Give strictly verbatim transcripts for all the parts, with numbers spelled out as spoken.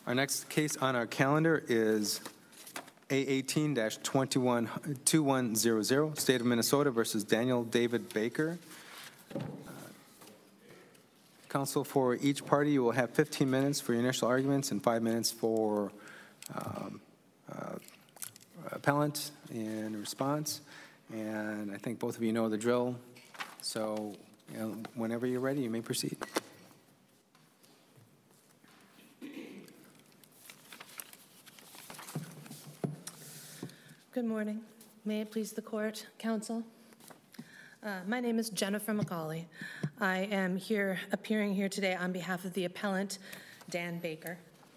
Our next case on our calendar is A eighteen dash twenty-one hundred, State of Minnesota versus Daniel David Baker. Uh, Counsel, for each party, you will have fifteen minutes for your initial arguments and five minutes for um, uh, appellant and response. And I think both of you know the drill. So you know, whenever you're ready, you may proceed. Good morning. May it please the court, counsel. Uh, my name is Jennifer McCauley. I am here, appearing here today on behalf of the appellant, Dan Baker.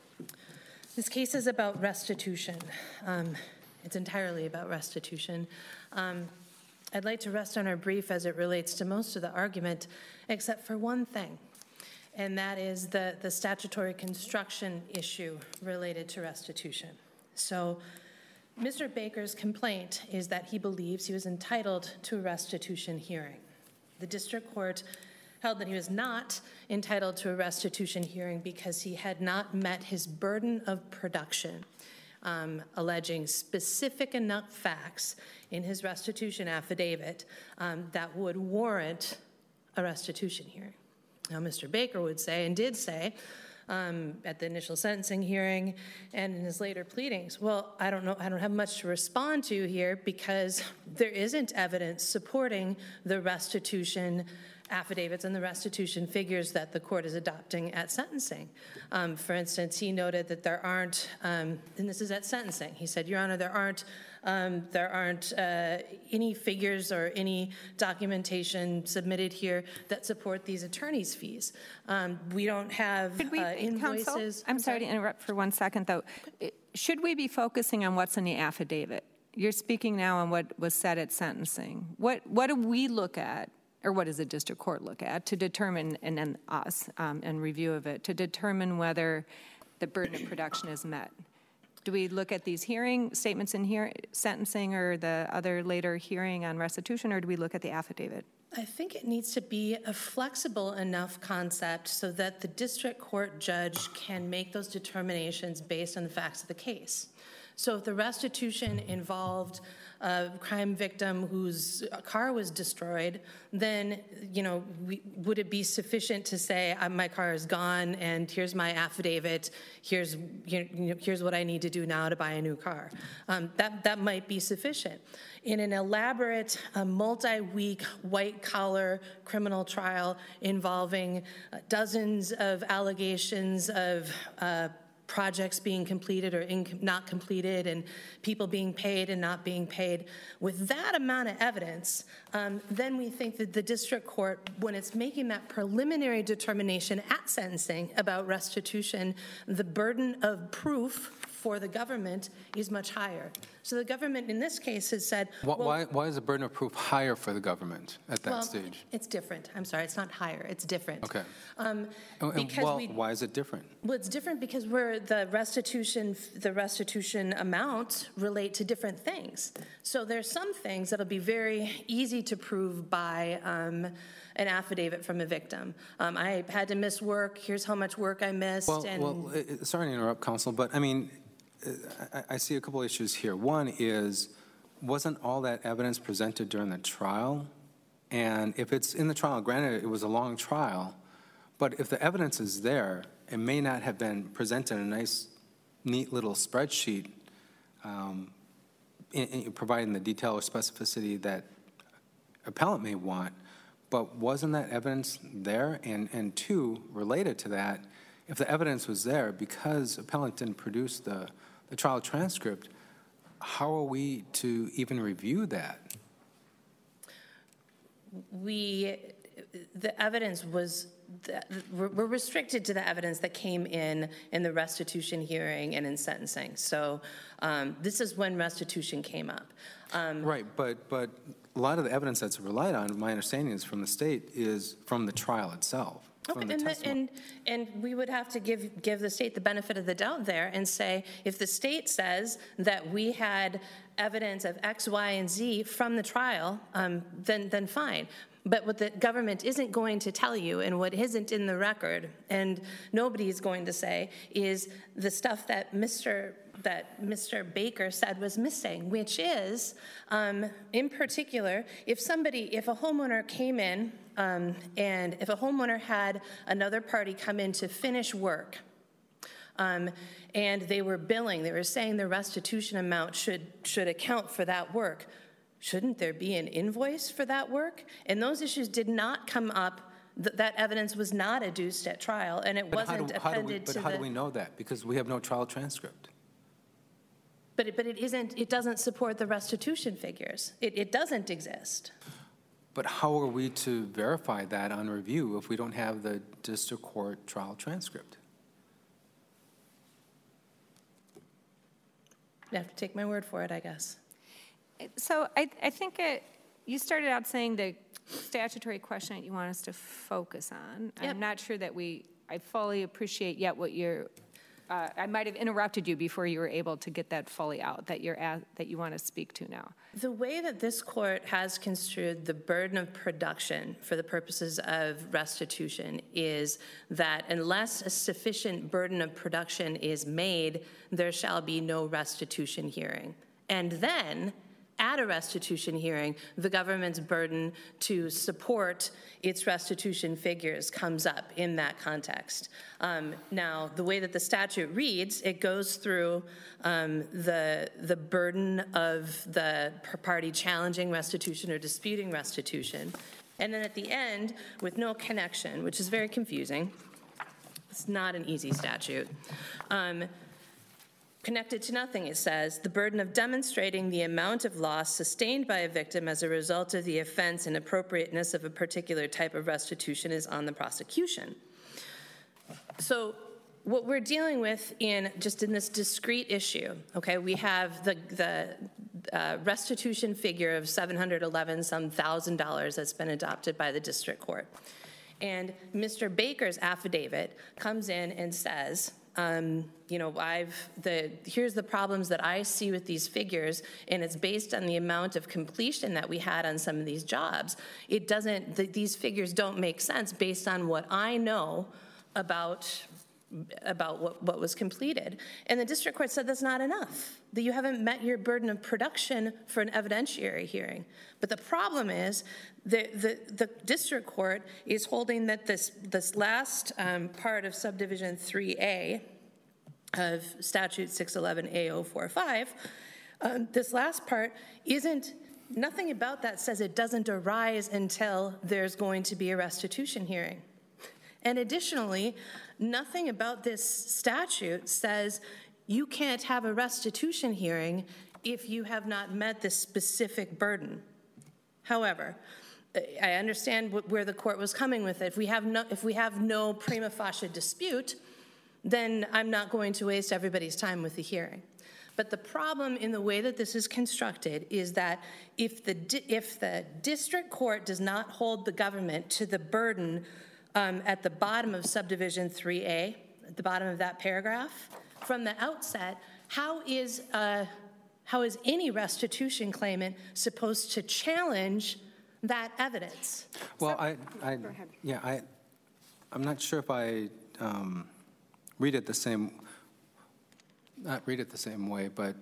This case is about restitution. Um, it's entirely about restitution. Um, I'd like to rest on our brief as it relates to most of the argument, except for one thing, and that is the, the statutory construction issue related to restitution. So, Mister Baker's complaint is that he believes he was entitled to a restitution hearing. The district court held that he was not entitled to a restitution hearing because he had not met his burden of production, um, alleging specific enough facts in his restitution affidavit um, that would warrant a restitution hearing. Now, Mister Baker would say, and did say, Um, at the initial sentencing hearing and in his later pleadings, well, I don't know, I don't have much to respond to here because there isn't evidence supporting the restitution affidavits and the restitution figures that the court is adopting at sentencing. Um, for instance, he noted that there aren't, um, and this is at sentencing, he said, Your Honor, there aren't Um, there aren't uh, any figures or any documentation submitted here that support these attorney's fees. Um, we don't have Should we, uh, invoices. Counsel, I'm sorry to interrupt for one second, though. Should we be focusing on what's in the affidavit? You're speaking now on what was said at sentencing. What what do we look at, or what does the district court look at to determine, and then us, um, and review of it, to determine whether the burden of production is met? Do we look at these hearing statements in here, sentencing, or the other later hearing on restitution, or do we look at the affidavit? I think it needs to be a flexible enough concept so that the district court judge can make those determinations based on the facts of the case. So if the restitution involved a crime victim whose car was destroyed, then, you know, we, would it be sufficient to say, my car is gone and here's my affidavit, here's, you know, here's what I need to do now to buy a new car? Um, that, that might be sufficient. In an elaborate, uh, multi-week, white-collar criminal trial involving uh, dozens of allegations of uh, projects being completed or inc- not completed, and people being paid and not being paid. With that amount of evidence, um, then we think that the district court, when it's making that preliminary determination at sentencing about restitution, the burden of proof for the government is much higher. So the government in this case has said, Why, well, why, why is the burden of proof higher for the government at that well, stage? It's different. I'm sorry, it's not higher, it's different. Okay. Um, and, because well, we, why is it different? Well, it's different because we're the restitution, the restitution amounts relate to different things. So there's some things that'll be very easy to prove by um, an affidavit from a victim. Um, I had to miss work, here's how much work I missed. Well, and well uh, sorry to interrupt, counsel, but I mean, I, I see a couple issues here. One is, wasn't all that evidence presented during the trial? And if it's in the trial, granted it was a long trial, but if the evidence is there, it may not have been presented in a nice, neat little spreadsheet, um, in, in providing the detail or specificity that appellant may want. But wasn't that evidence there? And, and two, related to that, if the evidence was there, because appellant didn't produce the, the trial transcript, how are we to even review that? We, the evidence was, the, we're restricted to the evidence that came in in the restitution hearing and in sentencing. So um, this is when restitution came up. Um, right, but but a lot of the evidence that's relied on, my understanding is from the state, is from the trial itself. Okay, and, the, and and we would have to give give the state the benefit of the doubt there and say, if the state says that we had evidence of X, Y, and Z from the trial, um, then then fine. But what the government isn't going to tell you, and what isn't in the record, and nobody is going to say, is the stuff that Mister that Mister Baker said was missing, which is, um, in particular, if somebody, if a homeowner came in, um, and if a homeowner had another party come in to finish work, um, and they were billing, they were saying the restitution amount should should account for that work. Shouldn't there be an invoice for that work? And those issues did not come up. Th that evidence was not adduced at trial, and it But wasn't how do, how do we, appended but to how the. do we know that? Because we have no trial transcript. But it, but it isn't. It doesn't support the restitution figures. It, it doesn't exist. But how are we to verify that on review if we don't have the district court trial transcript? You have to take my word for it, I guess. So I, I think it, you started out saying the statutory question that you want us to focus on. Yep. I'm not sure that we, I fully appreciate yet what you're, uh, I might have interrupted you before you were able to get that fully out, that you're at, that you want to speak to now. The way that this court has construed the burden of production for the purposes of restitution is that unless a sufficient burden of production is made, there shall be no restitution hearing. And then, at a restitution hearing, the government's burden to support its restitution figures comes up in that context. Um, now, the way that the statute reads, it goes through um, the, the burden of the party challenging restitution or disputing restitution. And then at the end, with no connection, which is very confusing, it's not an easy statute, um, connected to nothing, it says, the burden of demonstrating the amount of loss sustained by a victim as a result of the offense and appropriateness of a particular type of restitution is on the prosecution. So what we're dealing with in just in this discrete issue, okay, we have the, the uh, restitution figure of seven hundred eleven some thousand dollars that's been adopted by the district court. And Mister Baker's affidavit comes in and says, Um, you know, I've the here's the problems that I see with these figures, and it's based on the amount of completion that we had on some of these jobs. It doesn't; the, these figures don't make sense based on what I know about about what, what was completed. And the district court said that's not enough, that you haven't met your burden of production for an evidentiary hearing. But the problem is the, the, the district court is holding that this, this last um, part of subdivision three A of statute six eleven A zero four five, um, this last part isn't, nothing about that says it doesn't arise until there's going to be a restitution hearing. And additionally, nothing about this statute says you can't have a restitution hearing if you have not met this specific burden. However, I understand where the court was coming with it. If we have no, if we have no prima facie dispute, then I'm not going to waste everybody's time with the hearing. But the problem in the way that this is constructed is that if the, if the district court does not hold the government to the burden Um, at the bottom of subdivision three A, at the bottom of that paragraph, from the outset, how is, uh, how is any restitution claimant supposed to challenge that evidence? Well, I, I yeah, I, I'm not sure if I um, read it the same, not read it the same way, but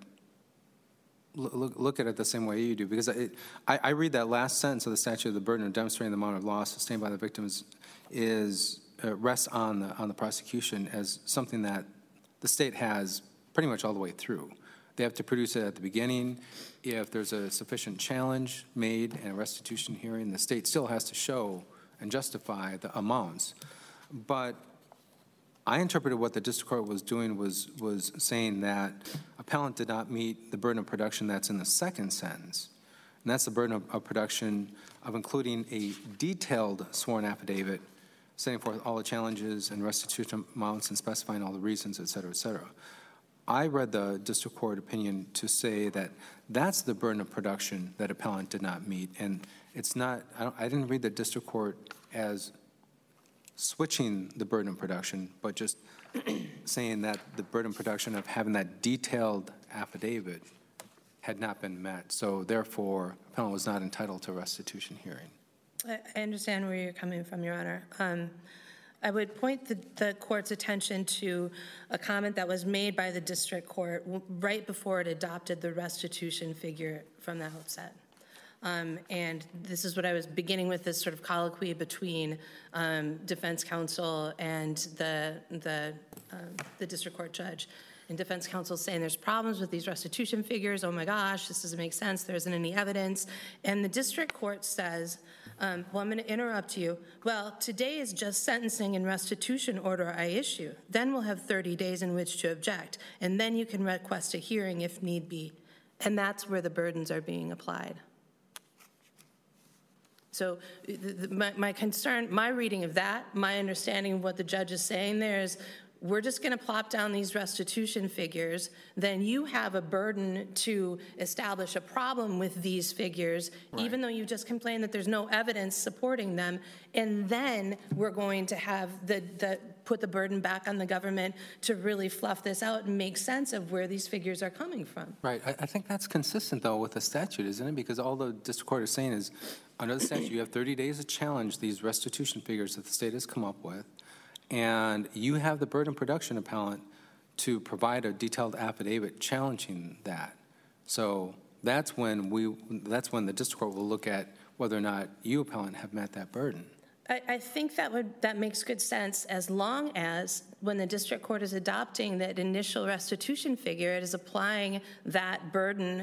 look, look at it the same way you do, because it, I, I read that last sentence of the statute of the burden of demonstrating the amount of loss sustained by the victims is uh, rests on the on the prosecution as something that the state has pretty much all the way through. They have to produce it at the beginning. If there's a sufficient challenge made and a restitution hearing, the state still has to show and justify the amounts. But I interpreted what the district court was doing was was saying that appellant did not meet the burden of production that's in the second sentence. And that's the burden of, of production of including a detailed sworn affidavit setting forth all the challenges and restitution amounts and specifying all the reasons, et cetera, et cetera. I read the district court opinion to say that that's the burden of production that appellant did not meet. And it's not, I, don't, I didn't read the district court as switching the burden of production, but just saying that the burden of production of having that detailed affidavit had not been met. So therefore, appellant was not entitled to a restitution hearing. I I understand where you're coming from, Your Honor. Um, I would point the, the court's attention to a comment that was made by the district court w- right before it adopted the restitution figure from the outset. Um, and this is what I was beginning with, this sort of colloquy between um, defense counsel and the, the, um, the district court judge. And defense counsel saying there's problems with these restitution figures. Oh my gosh, this doesn't make sense. There isn't any evidence. And the district court says, um, well, I'm going to interrupt you. Well, today is just sentencing and restitution order I issue. Then we'll have thirty days in which to object. And then you can request a hearing if need be. And that's where the burdens are being applied. So the, the, my, my concern, my reading of that, my understanding of what the judge is saying there is, we're just going to plop down these restitution figures, then you have a burden to establish a problem with these figures, right, even though you just complained that there's no evidence supporting them, and then we're going to have the, the put the burden back on the government to really fluff this out and make sense of where these figures are coming from. Right. I, I think that's consistent, though, with the statute, isn't it? Because all the district court is saying is, under the statute, you have thirty days to challenge these restitution figures that the state has come up with, and you have the burden production appellant to provide a detailed affidavit challenging that. So that's when we, that's when the district court will look at whether or not you, appellant, have met that burden. I, I think that would that makes good sense as long as when the district court is adopting that initial restitution figure, it is applying that burden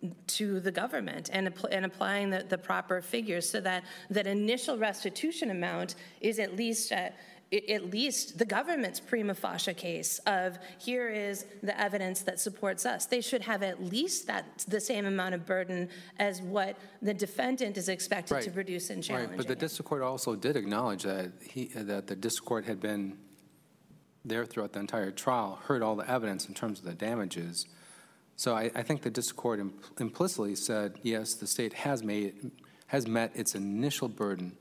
to the government and, and applying the, the proper figures so that that initial restitution amount is at least at, at least the government's prima facie case of here is the evidence that supports us. They should have at least that the same amount of burden as what the defendant is expected right. to produce in challenging. Right, but the district court also did acknowledge that he that the district court had been there throughout the entire trial, heard all the evidence in terms of the damages. So I, I think the district court imp implicitly said, yes, the state has made has met its initial burden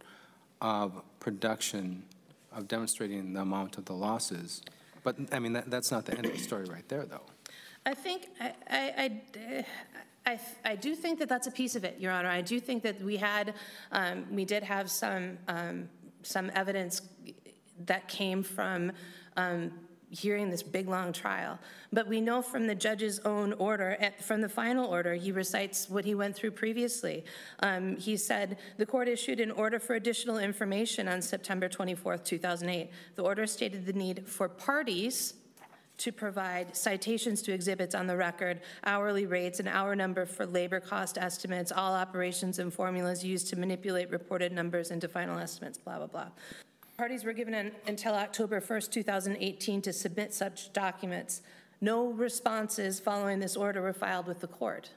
of production of demonstrating the amount of the losses. But, I mean, that, that's not the end of the story right there, though. I think, I, I, I, I, I do think that that's a piece of it, Your Honor. I do think that we had, um, we did have some, um, some evidence that came from um, hearing this big, long trial. But we know from the judge's own order, at, from the final order, he recites what he went through previously. Um, he said, the court issued an order for additional information on September twenty-fourth, two thousand eight. The order stated the need for parties to provide citations to exhibits on the record, hourly rates, and hour number for labor cost estimates, all operations and formulas used to manipulate reported numbers into final estimates, blah, blah, blah. Parties were given an, until October first, two thousand eighteen to submit such documents. No responses following this order were filed with the court.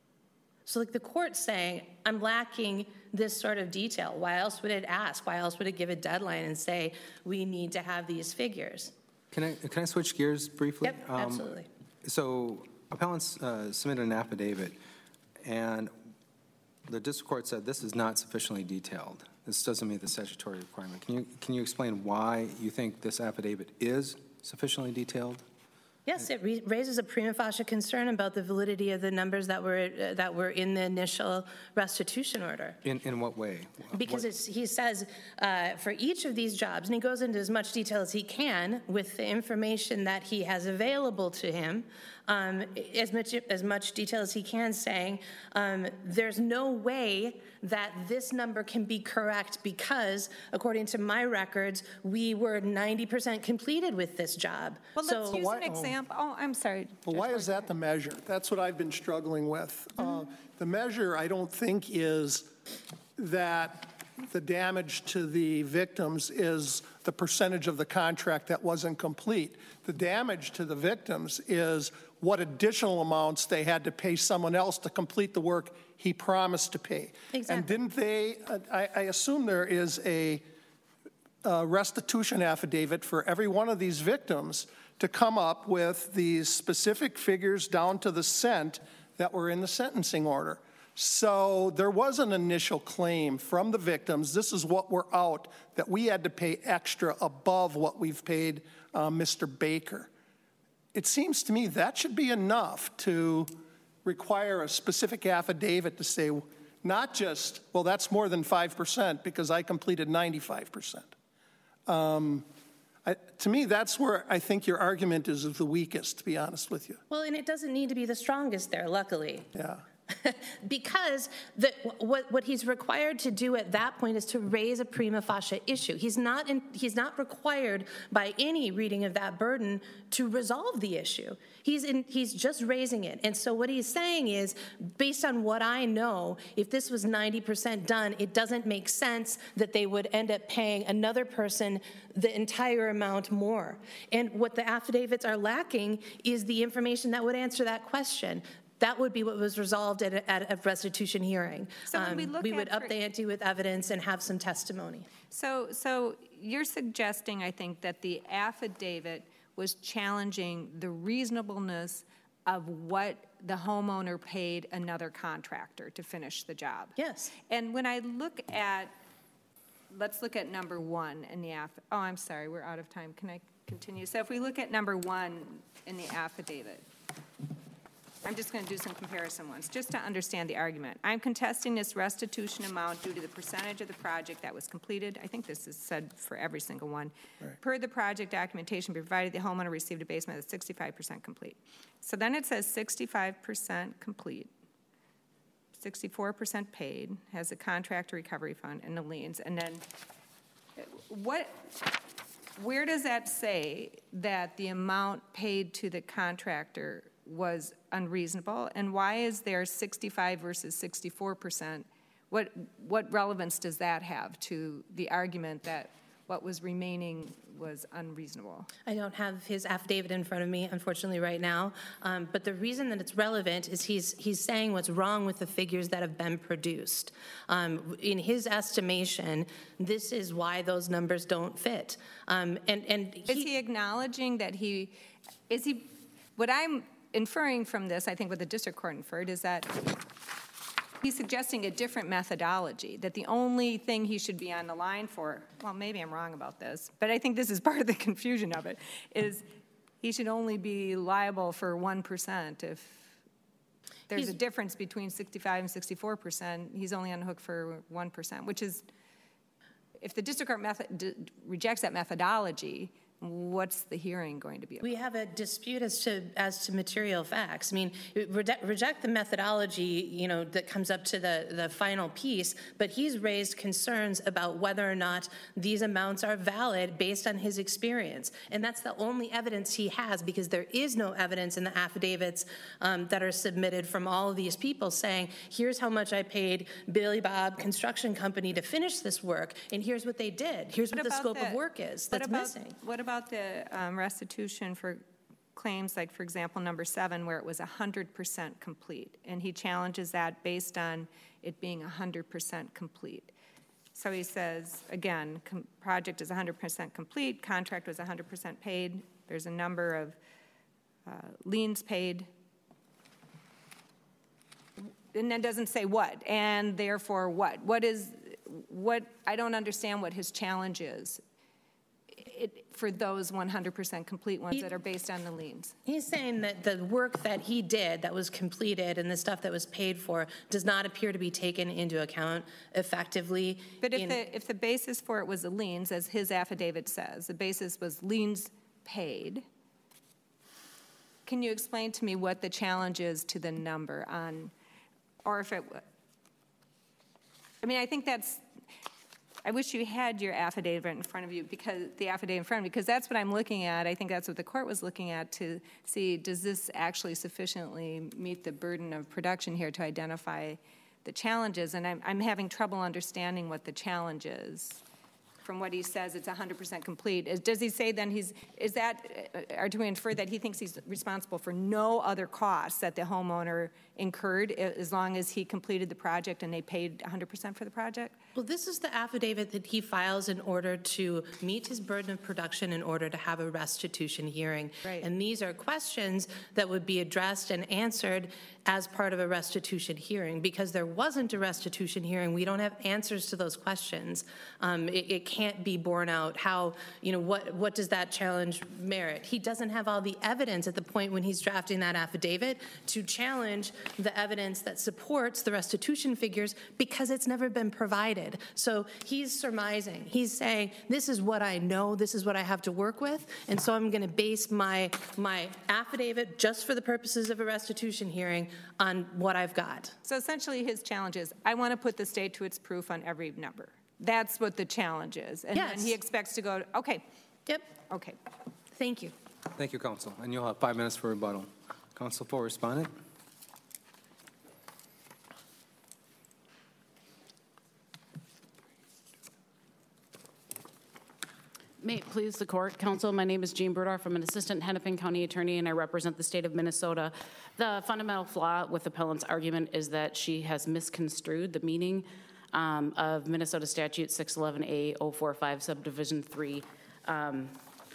So like the court's saying, I'm lacking this sort of detail. Why else would it ask? Why else would it give a deadline and say, we need to have these figures? Can I, can I switch gears briefly? Yep, um, absolutely. So appellants uh, submitted an affidavit, and the district court said this is not sufficiently detailed. This doesn't meet the statutory requirement. Can you, can you explain why you think this affidavit is sufficiently detailed? Yes, it re raises a prima facie concern about the validity of the numbers that were uh, that were in the initial restitution order. In in what way? Because what? It's, he says uh, for each of these jobs, and he goes into as much detail as he can with the information that he has available to him, um, as much as much detail as he can, saying um, there's no way that this number can be correct because, according to my records, we were ninety percent completed with this job. Well, so let's use why, an example. Oh, I'm sorry. Well, why is that the measure? That's what I've been struggling with. Mm-hmm. Uh, the measure, I don't think, is that the damage to the victims is the percentage of the contract that wasn't complete. The damage to the victims is what additional amounts they had to pay someone else to complete the work he promised to pay. Exactly. And didn't they, uh, I, I assume there is a, a restitution affidavit for every one of these victims to come up with these specific figures down to the cent that were in the sentencing order. So there was an initial claim from the victims, this is what we're out, that we had to pay extra above what we've paid uh, Mister Baker. It seems to me that should be enough to require a specific affidavit to say not just, well, that's more than five percent because I completed ninety-five percent. Um, I, to me, that's where I think your argument is the weakest, to be honest with you. Well, and it doesn't need to be the strongest there, luckily. Yeah. Because the, what, what he's required to do at that point is to raise a prima facie issue. He's not, in, he's not required by any reading of that burden to resolve the issue. He's, in, he's just raising it. And so what he's saying is, based on what I know, if this was ninety percent done, it doesn't make sense that they would end up paying another person the entire amount more. And what the affidavits are lacking is the information that would answer that question. That would be what was resolved at a, at a restitution hearing. So when we Um, look we at would up for- the ante with evidence and have some testimony. So, so you're suggesting, I think, that the affidavit was challenging the reasonableness of what the homeowner paid another contractor to finish the job. Yes. And when I look at, let's look at number one in the aff, oh, I'm sorry, we're out of time. Can I continue? So if we look at number one in the affidavit, I'm just going to do some comparison ones, just to understand the argument. I'm contesting this restitution amount due to the percentage of the project that was completed. I think this is said for every single one. Right. Per the project documentation provided, the homeowner received a basement that's sixty-five percent complete. So then it says sixty-five percent complete, sixty-four percent paid, has a contractor recovery fund and the liens. And then what, where does that say that the amount paid to the contractor was unreasonable, and why is there sixty-five versus sixty-four percent? What what relevance does that have to the argument that what was remaining was unreasonable? I don't have his affidavit in front of me, unfortunately, right now. Um, but the reason that it's relevant is he's he's saying what's wrong with the figures that have been produced. Um, in his estimation, this is why those numbers don't fit. Um, and and he, is he acknowledging that he is he? What I'm inferring from this, I think what the district court inferred, is that he's suggesting a different methodology, that the only thing he should be on the line for, well, maybe I'm wrong about this, but I think this is part of the confusion of it, is he should only be liable for one percent. If there's He's, a difference between sixty-five and sixty-four percent, he's only on the hook for one percent, which is, if the district court method, d- rejects that methodology, what's the hearing going to be about? We have a dispute as to as to material facts. I mean, reject, reject the methodology, you know, that comes up to the, the final piece, but he's raised concerns about whether or not these amounts are valid based on his experience. And that's the only evidence he has, because there is no evidence in the affidavits um, that are submitted from all of these people saying, here's how much I paid Billy Bob Construction Company to finish this work, and here's what they did. Here's what, what the scope the, of work is that's what about, missing. What about About the um, restitution for claims like, for example, number seven, where it was one hundred percent complete, and he challenges that based on it being one hundred percent complete. So he says, again, com- project is one hundred percent complete, contract was one hundred percent paid, there's a number of uh, liens paid, and then doesn't say what, and therefore what. What is, what, I don't understand what his challenge is. It, for those one hundred percent complete ones he, that are based on the liens. He's saying that the work that he did that was completed and the stuff that was paid for does not appear to be taken into account effectively. But if, in, the, if the basis for it was the liens, as his affidavit says, the basis was liens paid, can you explain to me what the challenge is to the number on, or if it, I mean, I think that's, I wish you had your affidavit in front of you, because the affidavit in front of you, because that's what I'm looking at. I think that's what the court was looking at, to see, does this actually sufficiently meet the burden of production here to identify the challenges? And I'm, I'm having trouble understanding what the challenge is. From what he says, it's one hundred percent complete. Is, does he say then he's, is that, or do we infer that he thinks he's responsible for no other costs that the homeowner incurred as long as he completed the project and they paid one hundred percent for the project? Well, this is the affidavit that he files in order to meet his burden of production in order to have a restitution hearing. Right. And these are questions that would be addressed and answered as part of a restitution hearing. Because there wasn't a restitution hearing, we don't have answers to those questions. Um, it, it can't be borne out, how, you know, what, what does that challenge merit? He doesn't have all the evidence at the point when he's drafting that affidavit to challenge the evidence that supports the restitution figures because it's never been provided. So he's surmising. He's saying, this is what I know, this is what I have to work with, and so I'm going to base my, my affidavit just for the purposes of a restitution hearing on what I've got. So essentially his challenge is, I want to put the state to its proof on every number. That's what the challenge is. And Yes. then he expects to go, okay, Yep. okay. Thank you. Thank you, counsel. And you'll have five minutes for rebuttal. Counsel for respondent. May it please the court, counsel, my name is Jean Burdorf. I'm an assistant Hennepin County attorney, and I represent the state of Minnesota. The fundamental flaw with appellant's argument is that she has misconstrued the meaning um, of Minnesota Statute six eleven A oh four five subdivision three um,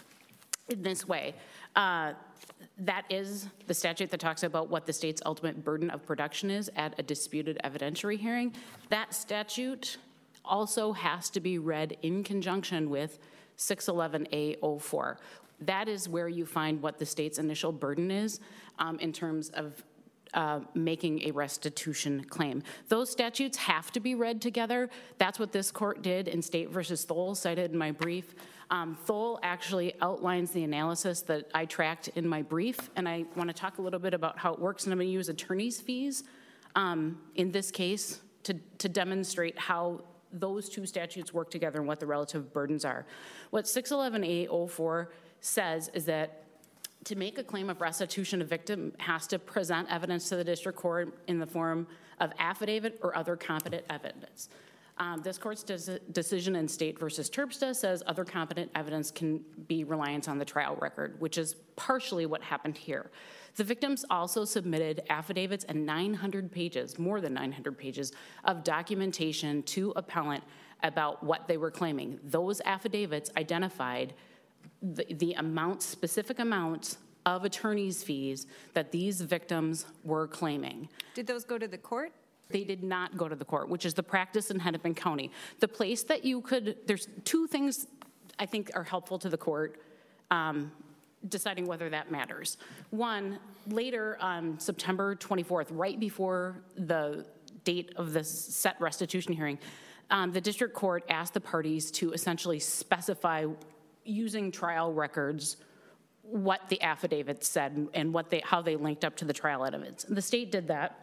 in this way. Uh, that is the statute that talks about what the state's ultimate burden of production is at a disputed evidentiary hearing. That statute also has to be read in conjunction with six eleven A oh four. That is where you find what the state's initial burden is um, in terms of uh, making a restitution claim. Those statutes have to be read together. That's what this court did in State versus Thole, cited in my brief. Um, Thole actually outlines the analysis that I tracked in my brief, and I want to talk a little bit about how it works, and I'm going to use attorney's fees um, in this case to, to demonstrate how those two statutes work together and what the relative burdens are. What six eleven A oh four says is that to make a claim of restitution, a victim has to present evidence to the district court in the form of affidavit or other competent evidence. Um, this court's des decision in State versus Terpstra says other competent evidence can be reliance on the trial record, which is partially what happened here. The victims also submitted affidavits and nine hundred pages, more than nine hundred pages, of documentation to appellant about what they were claiming. Those affidavits identified the, the amounts, specific amounts of attorney's fees that these victims were claiming. Did those go to the court? They did not go to the court, which is the practice in Hennepin County. The place that you could, there's two things I think are helpful to the court um, deciding whether that matters. One, later on September twenty-fourth, right before the date of the set restitution hearing, um, the district court asked the parties to essentially specify, using trial records, what the affidavits said and what they, how they linked up to the trial evidence. The state did that.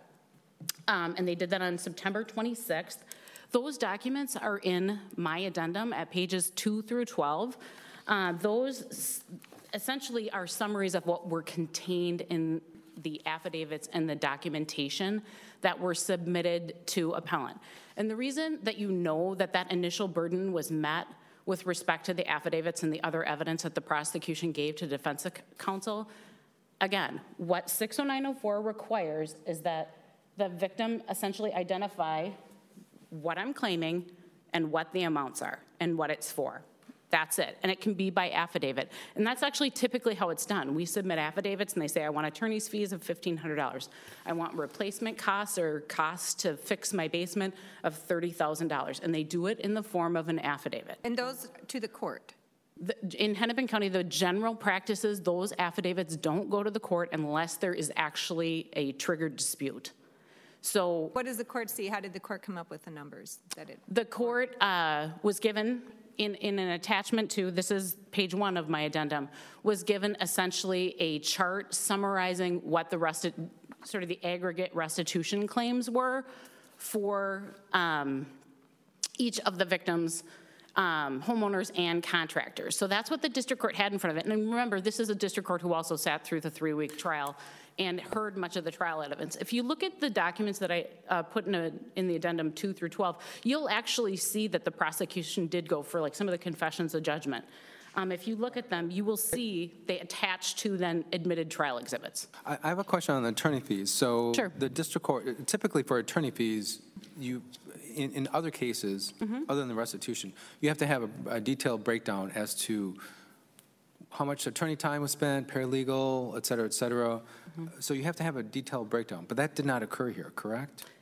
Um, and they did that on September twenty-sixth. Those documents are in my addendum at pages two through twelve. Uh, those essentially are summaries of what were contained in the affidavits and the documentation that were submitted to appellant. And the reason that you know that that initial burden was met with respect to the affidavits and the other evidence that the prosecution gave to defense counsel, again, what six oh nine oh four requires is that the victim essentially identify what I'm claiming and what the amounts are and what it's for. That's it. And it can be by affidavit. And that's actually typically how it's done. We submit affidavits and they say, I want attorney's fees of fifteen hundred dollars. I want replacement costs or costs to fix my basement of thirty thousand dollars. And they do it in the form of an affidavit. And those to the court? The, in Hennepin County, the general practice is those affidavits don't go to the court unless there is actually a triggered dispute. So what does the court see? How did the court come up with the numbers that it? The court uh, was given in, in an attachment to, this is page one of my addendum, was given essentially a chart summarizing what the rest of, sort of the aggregate restitution claims were for um, each of the victims, um, homeowners and contractors. So that's what the district court had in front of it. And remember, this is a district court who also sat through the three-week trial and heard much of the trial evidence. If you look at the documents that I uh, put in, a, in the addendum two through twelve, you'll actually see that the prosecution did go for like some of the confessions of judgment. Um, if you look at them, you will see they attach to then admitted trial exhibits. I I have a question on the attorney fees. So Sure. the district court, typically for attorney fees, you, in, in other cases, mm-hmm. other than the restitution, you have to have a, a detailed breakdown as to how much attorney time was spent, paralegal, et cetera, et cetera. Mm-hmm. So you have to have a detailed breakdown, but that did not occur here, correct?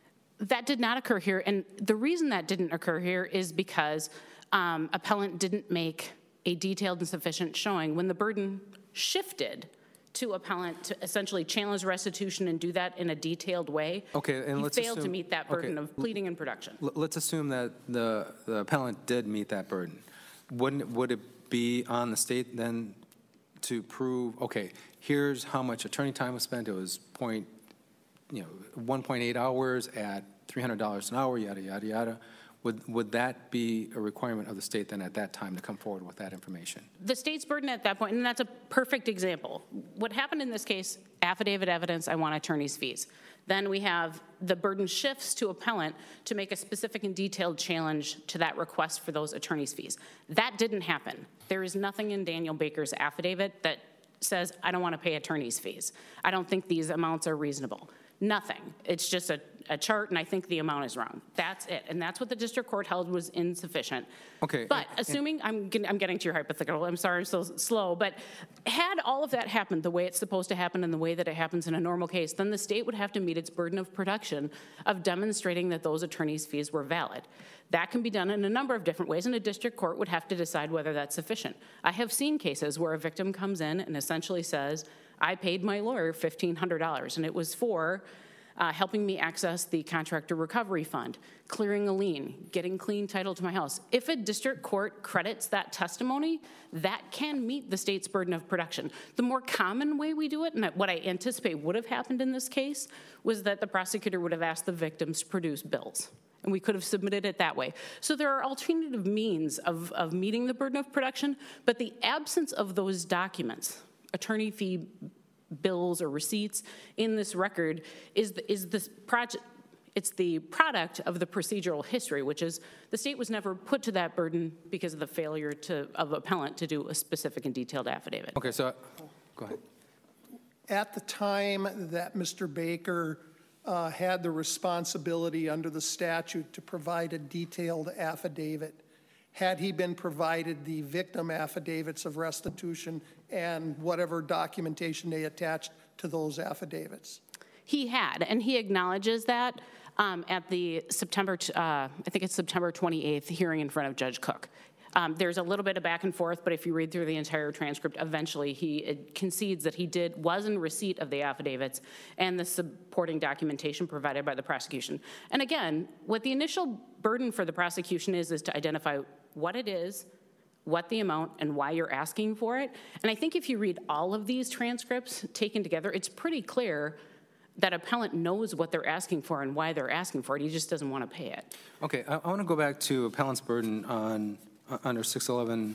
That did not occur here, and the reason that didn't occur here is because um, appellant didn't make a detailed and sufficient showing when the burden shifted to appellant to essentially challenge restitution and do that in a detailed way. Okay, and he let's failed assume, to meet that burden okay, of pleading and production. L- let's assume that the, the appellant did meet that burden. Wouldn't would it be on the state then to prove? Okay, here's how much attorney time was spent. It was point, you know, one point eight hours at three hundred dollars an hour. Yada yada yada. Would, would that be a requirement of the state then at that time to come forward with that information? The state's burden at that point, and that's a perfect example. What happened in this case, affidavit evidence, I want attorney's fees. Then we have the burden shifts to appellant to make a specific and detailed challenge to that request for those attorney's fees. That didn't happen. There is nothing in Daniel Baker's affidavit that says, I don't want to pay attorney's fees. I don't think these amounts are reasonable. Nothing. It's just a, a chart, and I think the amount is wrong. That's it. And that's what the district court held was insufficient. Okay. But assuming, I'm getting, I'm getting to your hypothetical, I'm sorry I'm so slow, but had all of that happened the way it's supposed to happen and the way that it happens in a normal case, then the state would have to meet its burden of production of demonstrating that those attorney's fees were valid. That can be done in a number of different ways, and a district court would have to decide whether that's sufficient. I have seen cases where a victim comes in and essentially says, I paid my lawyer fifteen hundred dollars, and it was for uh, helping me access the contractor recovery fund, clearing a lien, getting clean title to my house. If a district court credits that testimony, that can meet the state's burden of production. The more common way we do it, and what I anticipate would have happened in this case, was that the prosecutor would have asked the victims to produce bills, and we could have submitted it that way. So there are alternative means of, of meeting the burden of production, but the absence of those documents, attorney fee bills or receipts in this record is the, is this project. It's the product of the procedural history, which is the state was never put to that burden because of the failure to, of appellant to do a specific and detailed affidavit. Okay, so go ahead. At the time that Mister Baker uh, had the responsibility under the statute to provide a detailed affidavit, had he been provided the victim affidavits of restitution and whatever documentation they attached to those affidavits? He had, and he acknowledges that um, at the September, uh, I think it's September twenty-eighth hearing in front of Judge Cook. Um, there's a little bit of back and forth, but if you read through the entire transcript, eventually he concedes that he did was in receipt of the affidavits and the supporting documentation provided by the prosecution. And again, what the initial burden for the prosecution is is to identify what it is, what the amount, and why you're asking for it. And I think if you read all of these transcripts taken together, it's pretty clear that appellant knows what they're asking for and why they're asking for it. He just doesn't want to pay it. Okay, I, I want to go back to appellant's burden on uh, under six eleven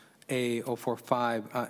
A oh four five. Uh,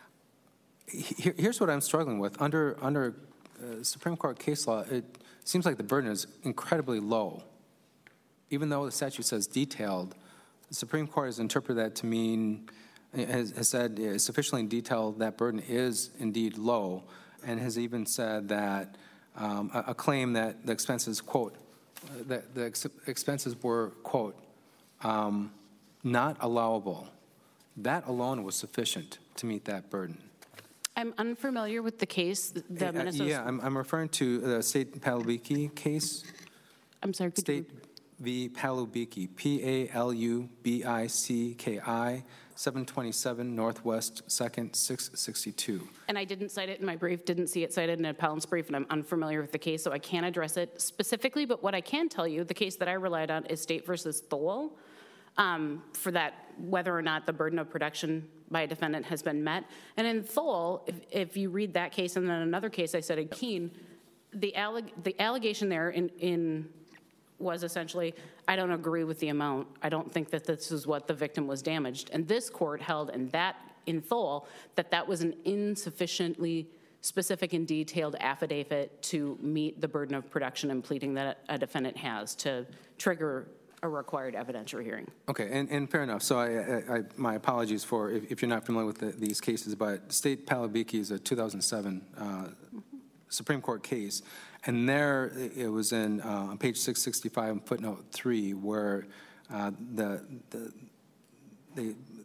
here, here's what I'm struggling with. Under under uh, Supreme Court case law, it seems like the burden is incredibly low. Even though the statute says detailed, the Supreme Court has interpreted that to mean, has, has said uh, sufficiently detailed that burden is indeed low, and has even said that um, a, a claim that the expenses, quote, uh, that the ex expenses were, quote, um, not allowable. That alone was sufficient to meet that burden. I'm unfamiliar with the case, the Uh, Minnesota. yeah, I'm, I'm referring to the State Palubicki case. I'm sorry. Could State you, v. Palubicki, P A L U B I C K I, seven twenty-seven Northwest second, six sixty-two. and I didn't cite it in my brief, didn't see it cited in an appellant's brief, and I'm unfamiliar with the case, so I can't address it specifically. But what I can tell you, the case that I relied on is State versus Thole, um, for that whether or not the burden of production by a defendant has been met. And in Thole, if, if you read that case, and then another case I said in Keene, the, alleg the allegation there in, in was essentially, I don't agree with the amount. I don't think that this is what the victim was damaged. And this court held in that, in Thole, that that was an insufficiently specific and detailed affidavit to meet the burden of production and pleading that a defendant has to trigger a required evidentiary hearing. Okay, and, and fair enough. So I, I, I, my apologies for if, if you're not familiar with the, these cases, but State Palubicki is a two thousand seven uh, mm-hmm. Supreme Court case, and there it was in uh, on page six sixty-five, footnote three, where uh, the, the the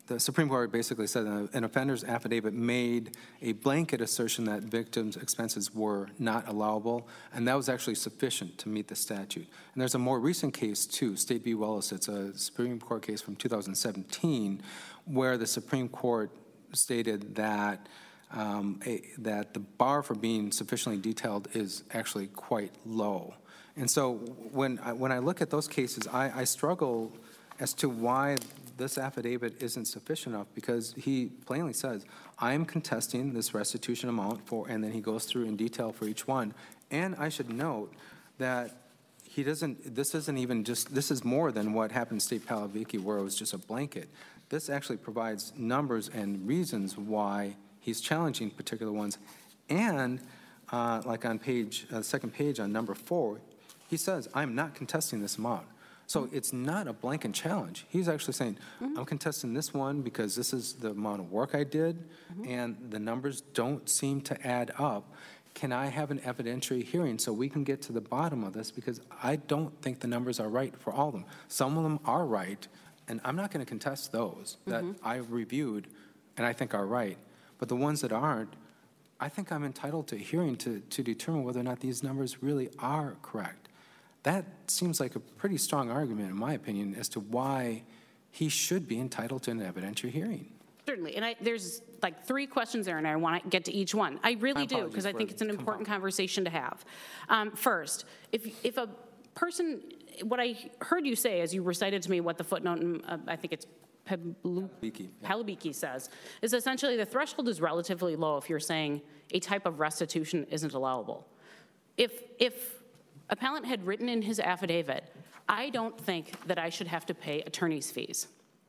the Supreme Court basically said that an offender's affidavit made a blanket assertion that victims' expenses were not allowable, and that was actually sufficient to meet the statute. And there's a more recent case, too, State v. Willis. It's a Supreme Court case from two thousand seventeen, where the Supreme Court stated that um, a, that the bar for being sufficiently detailed is actually quite low. And so when I, when I look at those cases, I, I struggle as to why this affidavit isn't sufficient enough, because he plainly says, I am contesting this restitution amount for, and then he goes through in detail for each one. And I should note that he doesn't, this isn't even just, this is more than what happened in State Palavicki, where it was just a blanket. This actually provides numbers and reasons why he's challenging particular ones. And uh, like on page, uh, second page on number four, he says, I'm not contesting this amount. So it's not a blanket challenge. He's actually saying, mm-hmm. I'm contesting this one because this is the amount of work I did, mm-hmm. and the numbers don't seem to add up. Can I have an evidentiary hearing so we can get to the bottom of this? Because I don't think the numbers are right for all of them. Some of them are right, and I'm not going to contest those that mm-hmm. I reviewed and I think are right. But the ones that aren't, I think I'm entitled to a hearing to, to determine whether or not these numbers really are correct. That seems like a pretty strong argument, in my opinion, as to why he should be entitled to an evidentiary hearing. Certainly, and I, there's like three questions there, and I want to get to each one. I really do, because I think it's an important conversation to have. Um, first, if if a person, what I heard you say as you recited to me what the footnote, in, uh, I think it's Palavicki yeah. says, is essentially the threshold is relatively low if you're saying a type of restitution isn't allowable. If if appellant had written in his affidavit, I don't think that I should have to pay attorney's fees.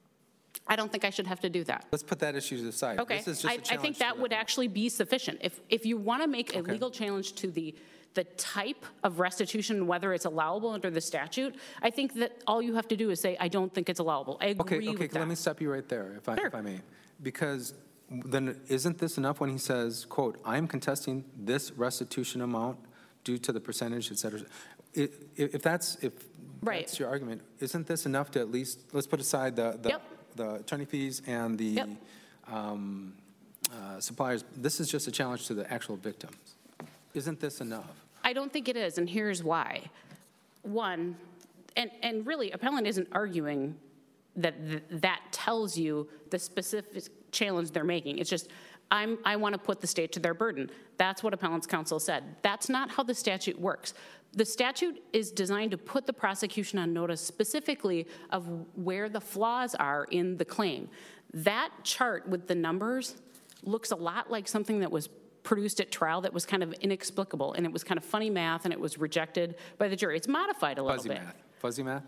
I don't think I should have to do that. Let's put that issue to the side. Okay, this is just I, a challenge I think that would actually be sufficient. If if you want to make a okay. legal challenge to the the type of restitution, whether it's allowable under the statute, I think that all you have to do is say, I don't think it's allowable. I agree okay, okay, with that. Let me stop you right there, if I, sure. if I may. Because then isn't this enough when he says, quote, I'm contesting this restitution amount due to the percentage, et cetera. If, if that's if right. that's your argument, isn't this enough to at least, let's put aside the, the, yep. the attorney fees and the yep. um, uh, suppliers, this is just a challenge to the actual victims. Isn't this enough? I don't think it is, and here's why. One, and, and really, appellant isn't arguing that th that tells you the specific challenge they're making. It's just, I'm, I want to put the state to their burden. That's what appellant's counsel said. That's not how the statute works. The statute is designed to put the prosecution on notice specifically of where the flaws are in the claim. That chart with the numbers looks a lot like something that was produced at trial that was kind of inexplicable, and it was kind of funny math, and it was rejected by the jury. It's modified a little Fuzzy bit. math. Fuzzy math?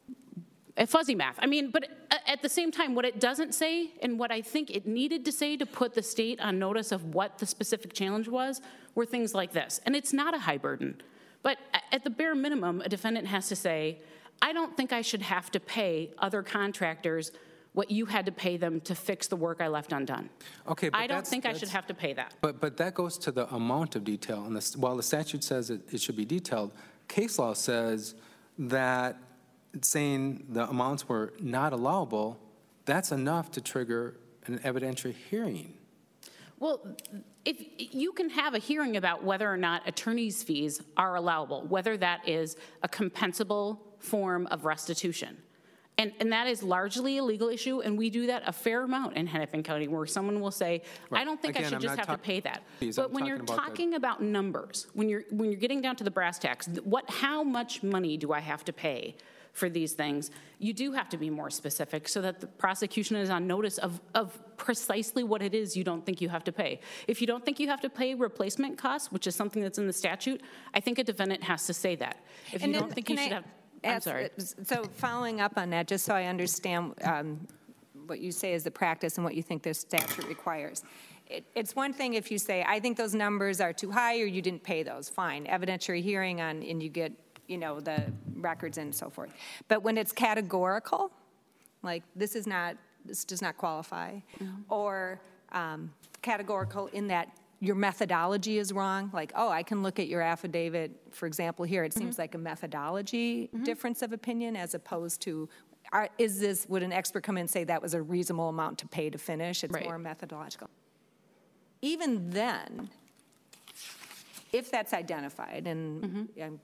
A fuzzy math. I mean, but at the same time, what it doesn't say, and what I think it needed to say to put the state on notice of what the specific challenge was, were things like this. And it's not a high burden. But at the bare minimum, a defendant has to say, I don't think I should have to pay other contractors what you had to pay them to fix the work I left undone. Okay, but I don't that's, think that's, I should have to pay that. But but that goes to the amount of detail. And the, while the statute says it, it should be detailed, case law says that saying the amounts were not allowable, that's enough to trigger an evidentiary hearing. Well, if you can have a hearing about whether or not attorney's fees are allowable, whether that is a compensable form of restitution. And, and that is largely a legal issue, and we do that a fair amount in Hennepin County, where someone will say, right. I don't think Again, I should I'm just have to pay that. Fees, but I'm when you're about talking the... about numbers, when you're, when you're getting down to the brass tacks, what, how much money do I have to pay for these things, you do have to be more specific so that the prosecution is on notice of, of precisely what it is you don't think you have to pay. If you don't think you have to pay replacement costs, which is something that's in the statute, I think a defendant has to say that. If and you then, don't think you should I, have... I'm ask, sorry. So following up on that, just so I understand um, what you say is the practice and what you think the statute requires. It, it's one thing if you say, I think those numbers are too high or you didn't pay those, fine. Evidentiary hearing on, and you get, you know, the records and so forth. But when it's categorical, like this is not, this does not qualify, mm-hmm. or um, categorical in that your methodology is wrong, like, oh, I can look at your affidavit, for example, here, it mm-hmm. seems like a methodology mm-hmm. difference of opinion as opposed to are, is this, would an expert come in and say that was a reasonable amount to pay to finish? It's Right. more methodological. Even then, if that's identified, and Mm-hmm. I'm,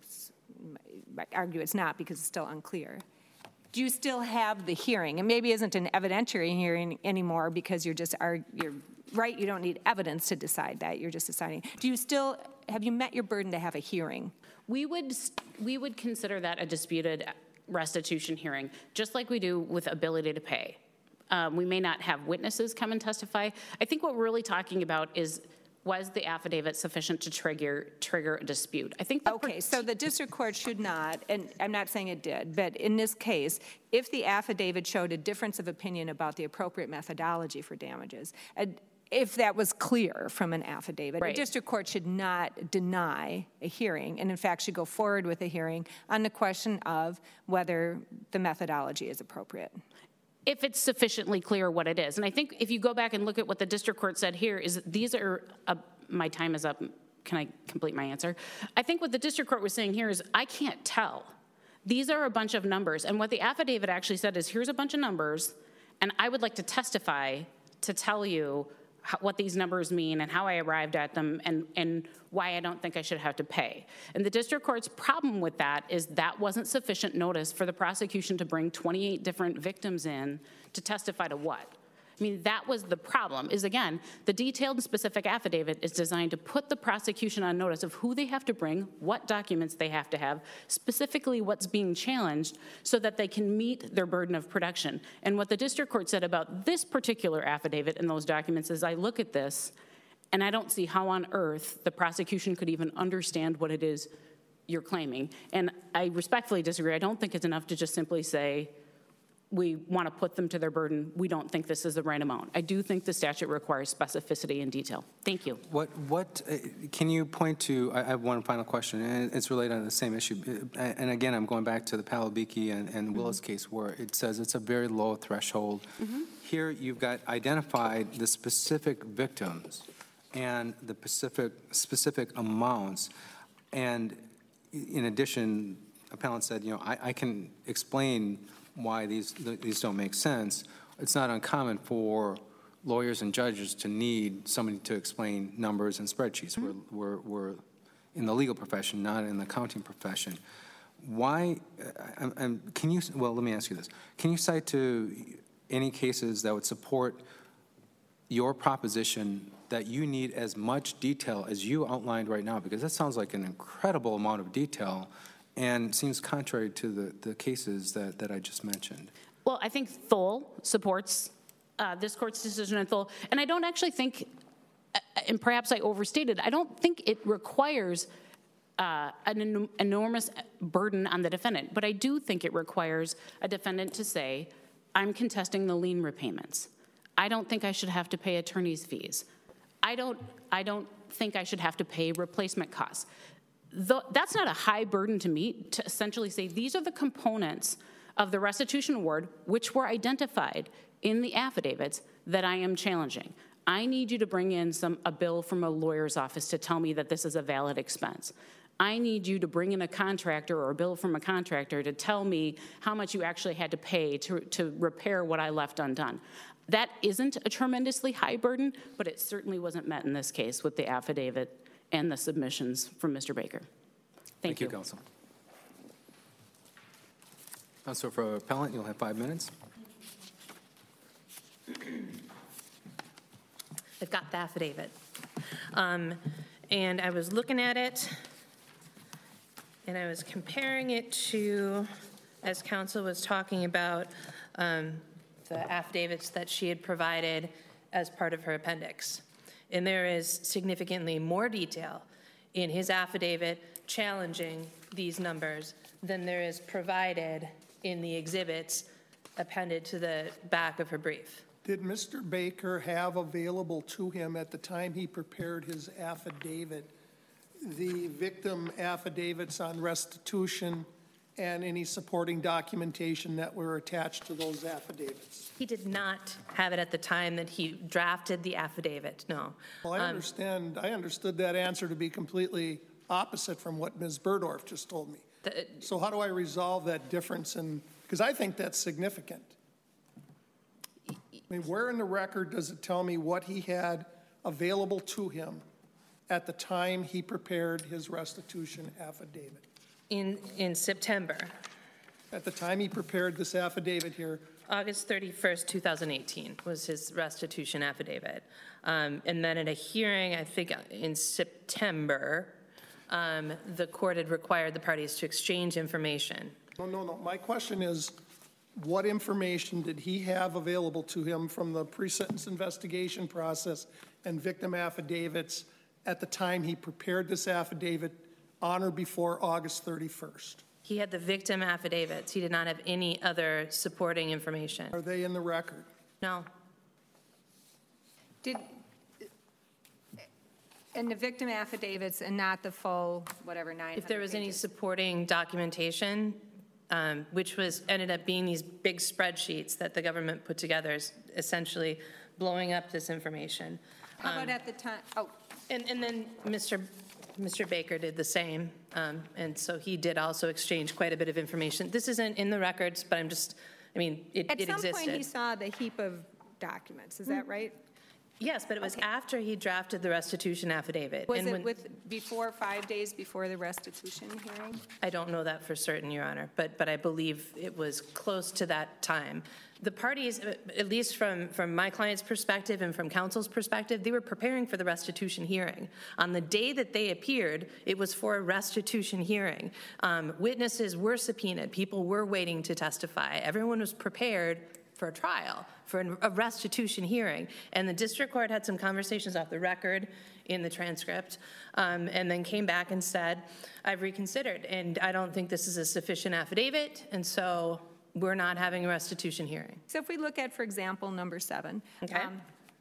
I argue it's not because it's still unclear, do you still have the hearing? And maybe isn't an evidentiary hearing anymore because you're just, are, you're right, you don't need evidence to decide that, you're just deciding. Do you still, have you met your burden to have a hearing? We would, we would consider that a disputed restitution hearing, just like we do with ability to pay. Um, we may not have witnesses come and testify. I think what we're really talking about is, was the affidavit sufficient to trigger trigger a dispute? I think. The Okay, so the district court should not, and I'm not saying it did, but in this case, if the affidavit showed a difference of opinion about the appropriate methodology for damages, and if that was clear from an affidavit, Right. a district court should not deny a hearing, and in fact should go forward with a hearing on the question of whether the methodology is appropriate. if it's sufficiently clear what it is. And I think if you go back and look at what the district court said here, is these are, uh, my time is up. Can I complete my answer? I think what the district court was saying here is, I can't tell. These are a bunch of numbers. And what the affidavit actually said is, here's a bunch of numbers, and I would like to testify to tell you how, what these numbers mean and how I arrived at them and, and why I don't think I should have to pay. And the district court's problem with that is that wasn't sufficient notice for the prosecution to bring twenty-eight different victims in to testify to what? I mean, that was the problem, is again, the detailed and specific affidavit is designed to put the prosecution on notice of who they have to bring, what documents they have to have, specifically what's being challenged, so that they can meet their burden of production. And what the district court said about this particular affidavit and those documents is, I look at this, and I don't see how on earth the prosecution could even understand what it is you're claiming. And I respectfully disagree. I don't think it's enough to just simply say, we want to put them to their burden. We don't think this is the right amount. I do think the statute requires specificity and detail. Thank you. What, what, uh, can you point to, I I have one final question, and it's related to the same issue. Uh, And again, I'm going back to the Palabiki and, and Willis Mm-hmm. case where it says it's a very low threshold. Mm-hmm. Here, you've got identified the specific victims and the specific, specific amounts. And in addition, appellant said, you know, I, I can explain why these these don't make sense. It's not uncommon for lawyers and judges to need somebody to explain numbers and spreadsheets. Mm-hmm. We're, we're, we're in the legal profession, not in the accounting profession. Why, I'm, I'm, can you, well, let me ask you this. Can you cite to any cases that would support your proposition that you need as much detail as you outlined right now? Because that sounds like an incredible amount of detail and seems contrary to the, the cases that, that I just mentioned. Well, I think Thole supports uh, this court's decision in Thole. And I don't actually think, uh, and perhaps I overstated, I don't think it requires uh, an en- enormous burden on the defendant. But I do think it requires a defendant to say, I'm contesting the lien repayments. I don't think I should have to pay attorney's fees. I don't, I don't think I should have to pay replacement costs. The, that's not a high burden to meet, to essentially say these are the components of the restitution award which were identified in the affidavits that I am challenging. I need you to bring in some a bill from a lawyer's office to tell me that this is a valid expense. I need you to bring in a contractor or a bill from a contractor to tell me how much you actually had to pay to, to repair what I left undone. That isn't a tremendously high burden, but it certainly wasn't met in this case with the affidavit and the submissions from Mister Baker. Thank, Thank you, Counsel. Counsel for appellant, you'll have five minutes. I've got the affidavit. Um, and I was looking at it, and I was comparing it to, as counsel was talking about, um, the affidavits that she had provided as part of her appendix. And there is significantly more detail in his affidavit challenging these numbers than there is provided in the exhibits appended to the back of her brief. Did Mister Baker have available to him at the time he prepared his affidavit the victim affidavits on restitution and any supporting documentation that were attached to those affidavits? He did not have it at the time that he drafted the affidavit, no. Well, I Um, understand, I understood that answer to be completely opposite from what Miz Burdorf just told me. the- So how do I resolve that difference in Because I think that's significant. I mean, where in the record does it tell me what he had available to him at the time he prepared his restitution affidavit? In, in September, At the time he prepared this affidavit here, August thirty-first, two thousand eighteen was his restitution affidavit. Um, And then at a hearing, I think in September, um, the court had required the parties to exchange information. no, no, no. My question is, what information did he have available to him from the pre-sentence investigation process and victim affidavits at the time he prepared this affidavit on or before August thirty-first? He had the victim affidavits. He did not have any other supporting information. Are they in the record? No. Did, and the victim affidavits and not the full, whatever, nine hundred pages? If there was any supporting documentation, um, which was, ended up being these big spreadsheets that the government put together, s- essentially blowing up this information. How about at the time, oh, And, and then Mister Mister Baker did the same, um, and so he did also exchange quite a bit of information. This isn't in the records, but I'm just, I mean, it, at it some point he existed. saw the heap of documents, is that right? Yes, but it was after he drafted the restitution affidavit. Was and it when- with, before, five days before the restitution hearing? I don't know that for certain, Your Honor, but, but I believe it was close to that time. The parties, at least from, from my client's perspective and from counsel's perspective, they were preparing for the restitution hearing. On the day that they appeared, it was for a restitution hearing. Um, witnesses were subpoenaed. People were waiting to testify. Everyone was prepared for a trial, for an- a restitution hearing. And the district court had some conversations off the record in the transcript, um, and then came back and said, I've reconsidered, and I don't think this is a sufficient affidavit, and so we're not having a restitution hearing. So if we look at, for example, number seven. Okay. um,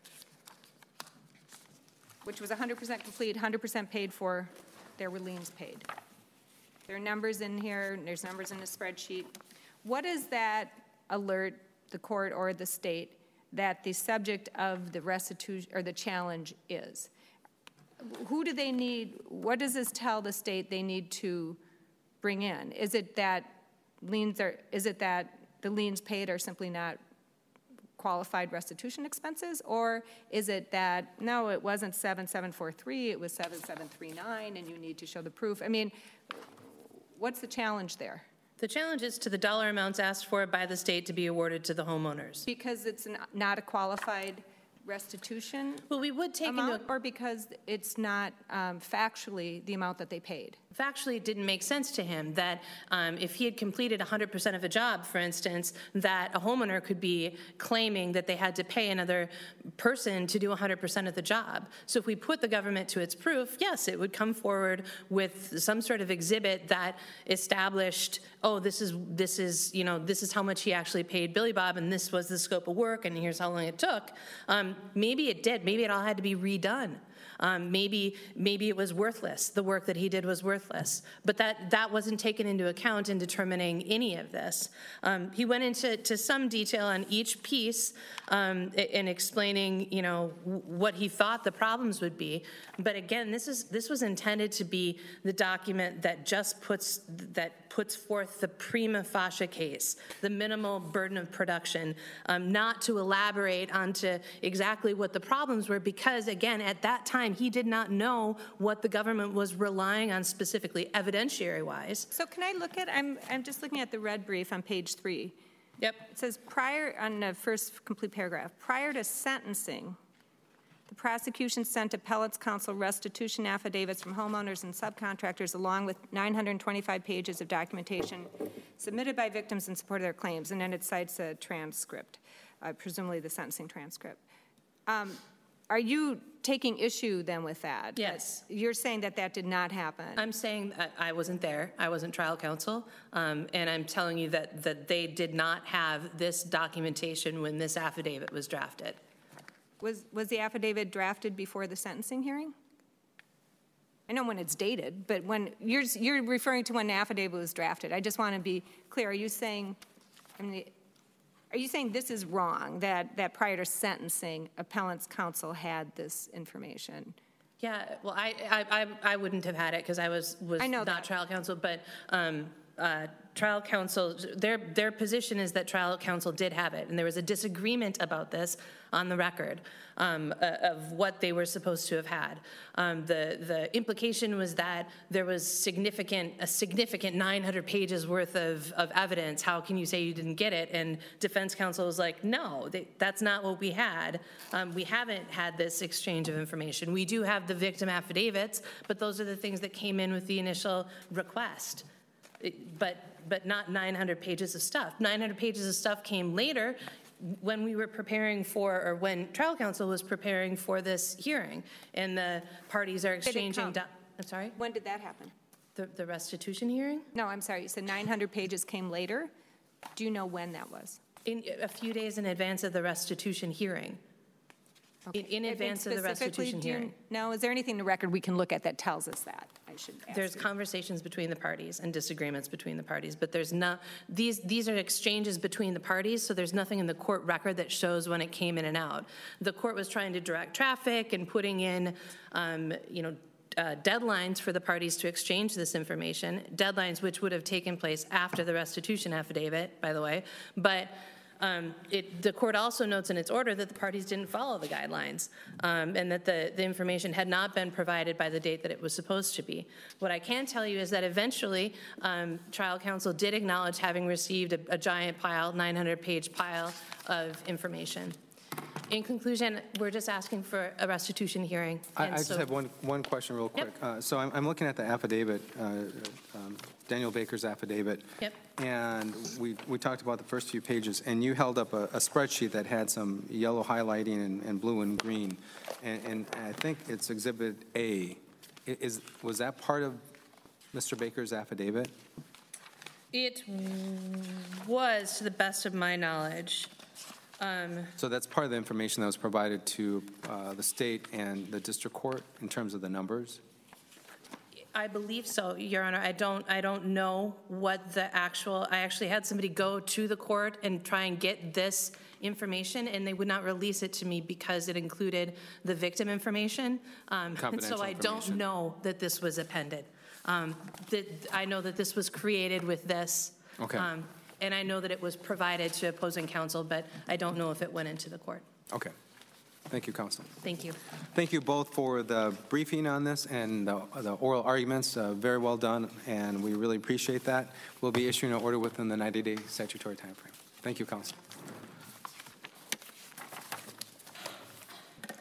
which was one hundred percent complete, one hundred percent paid for, there were liens paid. There are numbers in here, and there's numbers in the spreadsheet. What does that alert the court or the state that the subject of the restitution, or the challenge is? Who do they need, what does this tell the state they need to bring in? Is it that liens are, is it that the liens paid are simply not qualified restitution expenses? Or is it that, no, it wasn't seven seven four three, it was seven seven three nine, and you need to show the proof? I mean, what's the challenge there? The challenge is to the dollar amounts asked for by the state to be awarded to the homeowners. Because it's n- not a qualified restitution Well, we would take into amount, or because it's not um, factually the amount that they paid? Factually, it didn't make sense to him that um, if he had completed one hundred percent of a job, for instance, that a homeowner could be claiming that they had to pay another person to do one hundred percent of the job. So if we put the government to its proof, yes, it would come forward with some sort of exhibit that established, oh, this is, this is, you know, this is how much he actually paid Billy Bob, and this was the scope of work, and here's how long it took. Um, maybe it did. Maybe it all had to be redone. Um, maybe maybe it was worthless. The work that he did was worthless. But that, that wasn't taken into account in determining any of this. Um, he went into to some detail on each piece um, in explaining, you know, what he thought the problems would be. But again, this is this was intended to be the document that just puts that puts forth the prima facie case, the minimal burden of production, um, not to elaborate onto exactly what the problems were, because again, at that time, he did not know what the government was relying on specifically, evidentiary-wise. So can I look at, I'm, I'm just looking at the red brief on page three. Yep. It says prior, on the first complete paragraph, prior to sentencing, the prosecution sent appellate's counsel restitution affidavits from homeowners and subcontractors along with nine hundred twenty-five pages of documentation submitted by victims in support of their claims, and then it cites a transcript, uh, presumably the sentencing transcript. Um, Are you taking issue then with that? Yes. That you're saying that that did not happen? I'm saying that I wasn't there. I wasn't trial counsel. Um, and I'm telling you that, that they did not have this documentation when this affidavit was drafted. Was, was the affidavit drafted before the sentencing hearing? I know when it's dated, but when, you're, you're referring to when the affidavit was drafted. I just want to be clear. Are you saying, I mean, are you saying this is wrong, that, that prior to sentencing, appellant's counsel had this information? Yeah, well, I, I, I- I wouldn't have had it because I was, was I know not that. trial counsel, but, um, uh, trial counsel, their, their position is that trial counsel did have it, and there was a disagreement about this on the record um, uh, of what they were supposed to have had. Um, the, the implication was that there was significant, a significant nine hundred pages worth of, of evidence. How can you say you didn't get it? And defense counsel was like, no, they, that's not what we had. Um, we haven't had this exchange of information. We do have the victim affidavits, but those are the things that came in with the initial request. It, but but not nine hundred pages of stuff. nine hundred pages of stuff came later when we were preparing for, or when trial counsel was preparing for this hearing, and the parties are exchanging. Do- I'm sorry? When did that happen? The, the restitution hearing? No, I'm sorry. You said nine hundred pages came later. Do you know when that was? In a few days in advance of the restitution hearing. In, in And advance of the specifically, restitution do you- hearing. No, is there anything in the record we can look at that tells us that? I should ask There's you. conversations between the parties and disagreements between the parties, but there's not, these, these are exchanges between the parties, so there's nothing in the court record that shows when it came in and out. The court was trying to direct traffic and putting in, um, you know, uh, deadlines for the parties to exchange this information, deadlines which would have taken place after the restitution affidavit, by the way, but Um, it, the court also notes in its order that the parties didn't follow the guidelines um, and that the, the information had not been provided by the date that it was supposed to be. What I can tell you is that eventually um, trial counsel did acknowledge having received a, a giant pile, nine hundred page pile of information. In conclusion, we're just asking for a restitution hearing. I, and I just so- have one, one question real quick. Yep. Uh, So I'm, I'm looking at the affidavit, uh, um, Daniel Baker's affidavit. Yep. And we, we talked about the first few pages, and you held up a, a spreadsheet that had some yellow highlighting and, and blue and green. And, and I think it's Exhibit A. I- Is, was that part of Mister Baker's affidavit? It was, to the best of my knowledge. Um, So that's part of the information that was provided to uh, the state and the district court in terms of the numbers? I believe so, Your Honor. I don't, I don't know what the actual, I actually had somebody go to the court and try and get this information, and they would not release it to me because it included the victim information. Um, And so Confidential I don't information. know that this was appended. Um, that, I know that this was created with this. Okay. um, And I know that it was provided to opposing counsel, but I don't know if it went into the court. Okay. Thank you, Counsel. Thank you. Thank you both for the briefing on this and the the oral arguments. Uh, Very well done, and we really appreciate that. We'll be issuing an order within the ninety-day statutory timeframe. Thank you, Counsel.